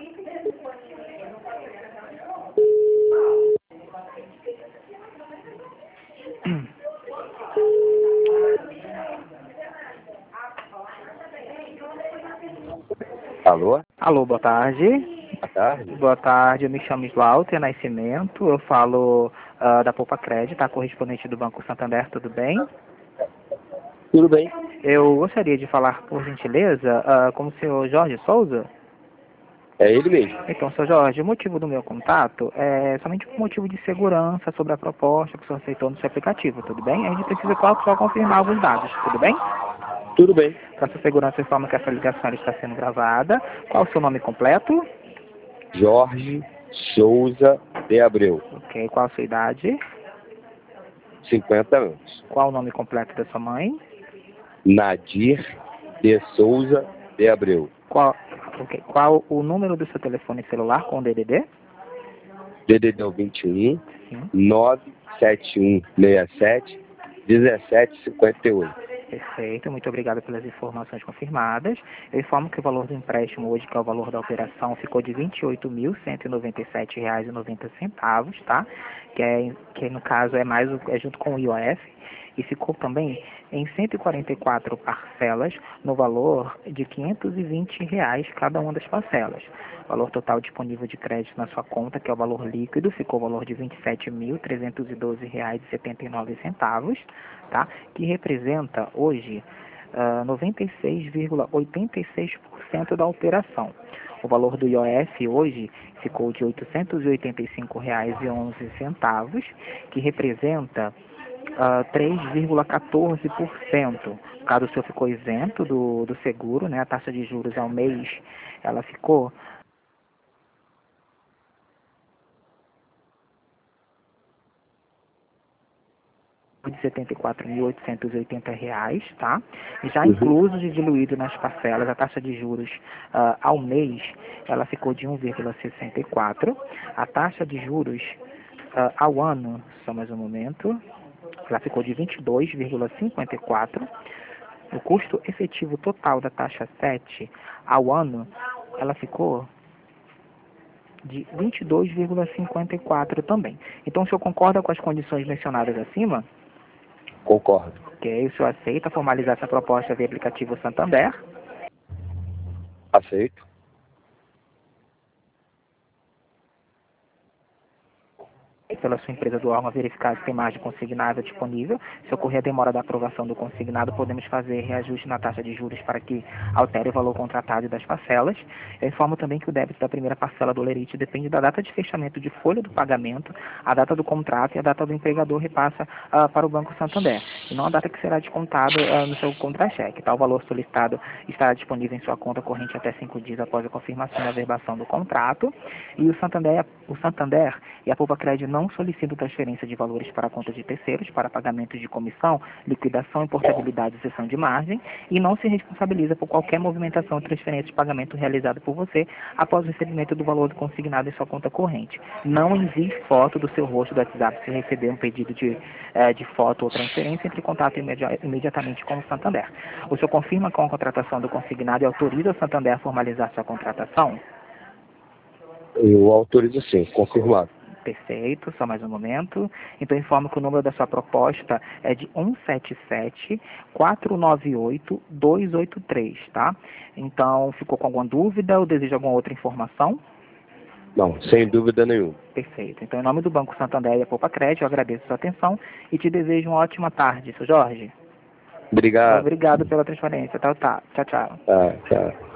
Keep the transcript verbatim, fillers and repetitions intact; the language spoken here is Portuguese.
Alô? Alô, boa tarde. Boa tarde. Boa tarde, eu me chamo Slauter Nascimento, eu falo ah, da Poupa Crédito, tá? Correspondente do Banco Santander, tudo bem? Tudo bem? Eu gostaria de falar, por gentileza, ah, com o senhor Jorge Souza. É ele mesmo. Então, senhor Jorge, o motivo do meu contato é somente por motivo de segurança sobre a proposta que o senhor aceitou no seu aplicativo, tudo bem? A gente precisa só só confirmar alguns dados, tudo bem? Tudo bem. Para sua segurança, informa que essa ligação está sendo gravada. Qual o seu nome completo? Jorge Souza de Abreu. Ok, qual a sua idade? cinquenta anos. Qual o nome completo da sua mãe? Nadir de Souza de Abreu. Qual, ok, qual o número do seu telefone celular com o D D D? D D D vinte e um, Sim. nove sete um seis sete, um sete cinco oito. Perfeito, muito obrigado pelas informações confirmadas. Eu informo que o valor do empréstimo hoje, que é o valor da operação, ficou de vinte e oito mil cento e noventa e sete reais e noventa centavos, tá? Que, é, que no caso é mais o- é junto com o I O F. E ficou também em cento e quarenta e quatro parcelas no valor de quinhentos e vinte reais cada uma das parcelas. O valor total disponível de crédito na sua conta, que é o valor líquido, ficou o valor de vinte e sete mil trezentos e doze reais e setenta e nove centavos, tá? Que representa hoje ah, noventa e seis vírgula oitenta e seis por cento da operação. O valor do I O F hoje ficou de oitocentos e oitenta e cinco reais e onze centavos, que representa ah, três vírgula quatorze por cento. Caso o senhor ficou isento do, do seguro, né, a taxa de juros ao mês, ela ficou de setenta e quatro mil oitocentos e oitenta reais, tá? Já Uhum. incluso e diluído nas parcelas, a taxa de juros ah, ao mês, ela ficou de um vírgula sessenta e quatro. A taxa de juros ah, ao ano, só mais um momento, ela ficou de vinte e dois vírgula cinquenta e quatro. O custo efetivo total da taxa sete ao ano, ela ficou de vinte e dois vírgula cinquenta e quatro também. Então, o senhor concorda com as condições mencionadas acima? Concordo. Ok, o senhor aceita formalizar essa proposta via aplicativo Santander? Aceito. Pela sua empresa do órgão verificar se tem margem consignada disponível. Se ocorrer a demora da aprovação do consignado, podemos fazer reajuste na taxa de juros para que altere o valor contratado e das parcelas. Eu informo também que o débito da primeira parcela do Lerite depende da data de fechamento de folha do pagamento, a data do contrato e a data do empregador repassa ah, para o Banco Santander, e não a data que será descontado ah, no seu contra-cheque. Tá? O valor solicitado estará disponível em sua conta corrente até cinco dias após a confirmação e averbação do contrato. E o Santander, o Santander e a Poupa Crédito não solicitam transferência de valores para a conta de terceiros para pagamentos de comissão, liquidação, importabilidade e cessão de margem, e não se responsabiliza por qualquer movimentação ou transferência de pagamento realizada por você após o recebimento do valor consignado em sua conta corrente. Não envie foto do seu rosto do WhatsApp se receber um pedido de, eh, de foto ou transferência, entre em contato imedi imediatamente com o Santander. O senhor confirma com a contratação do consignado e autoriza o Santander a formalizar sua contratação? Eu autorizo sim, confirmado. Perfeito, só mais um momento. Então, informo que o número da sua proposta é de um sete sete, quatro nove oito, dois oito três, tá? Então, ficou com alguma dúvida ou deseja alguma outra informação? Não, sem dúvida nenhuma. Perfeito. Então, em nome do Banco Santander e a Poupa Crédito, eu agradeço a sua atenção e te desejo uma ótima tarde, seu Jorge. Obrigado. Obrigado pela transparência. Tchau, tchau. Tchau, tchau. Tá, tchau.